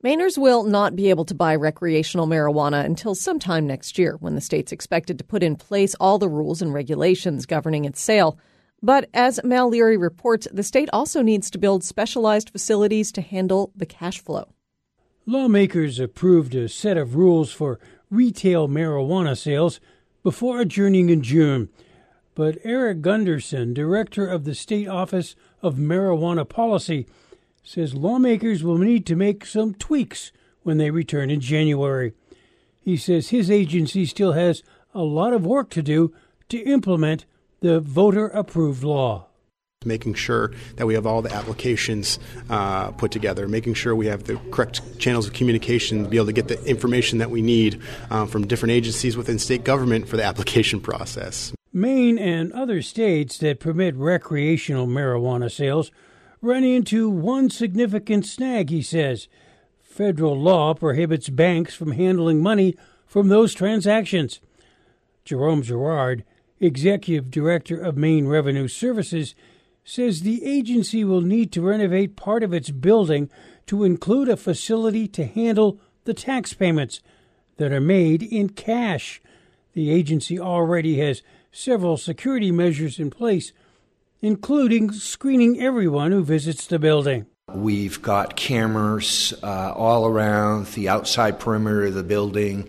Mainers will not be able to buy recreational marijuana until sometime next year, when the state's expected to put in place all the rules and regulations governing its sale. But as Mal Leary reports, the state also needs to build specialized facilities to handle the cash flow. Lawmakers approved a set of rules for retail marijuana sales before adjourning in June. But Eric Gunderson, director of the State Office of Marijuana Policy, says lawmakers will need to make some tweaks when they return in January. He says his agency still has a lot of work to do to implement the voter-approved law. Making sure that we have all the applications put together, making sure we have the correct channels of communication to be able to get the information that we need from different agencies within state government for the application process. Maine and other states that permit recreational marijuana sales run into one significant snag, he says. Federal law prohibits banks from handling money from those transactions. Jerome Girard, executive director of Maine Revenue Services, says the agency will need to renovate part of its building to include a facility to handle the tax payments that are made in cash. The agency already has several security measures in place, including screening everyone who visits the building. We've got cameras all around the outside perimeter of the building,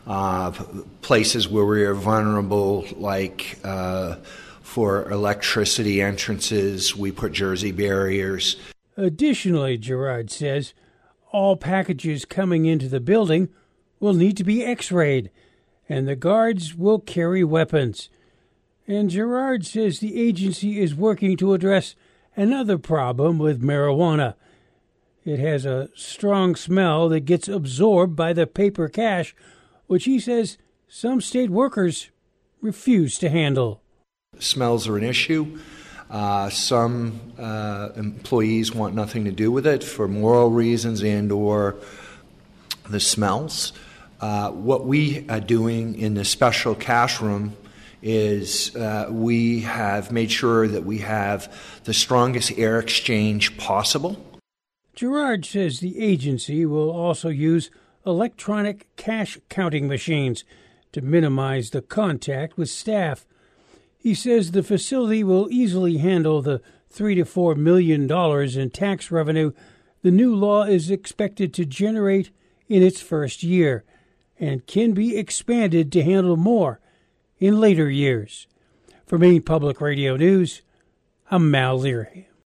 places where we are vulnerable, like for electricity entrances, we put Jersey barriers. Additionally, Girard says, all packages coming into the building will need to be x-rayed, and the guards will carry weapons. And Girard says the agency is working to address another problem with marijuana. It has a strong smell that gets absorbed by the paper cash, which he says some state workers refuse to handle. Smells are an issue. Some employees want nothing to do with it for moral reasons and or the smells. What we are doing in the special cash room is we have made sure that we have the strongest air exchange possible. Girard says the agency will also use electronic cash counting machines to minimize the contact with staff. He says the facility will easily handle the $3 to $4 million in tax revenue the new law is expected to generate in its first year, and can be expanded to handle more in later years. For Maine Public Radio News, I'm Mal Leary.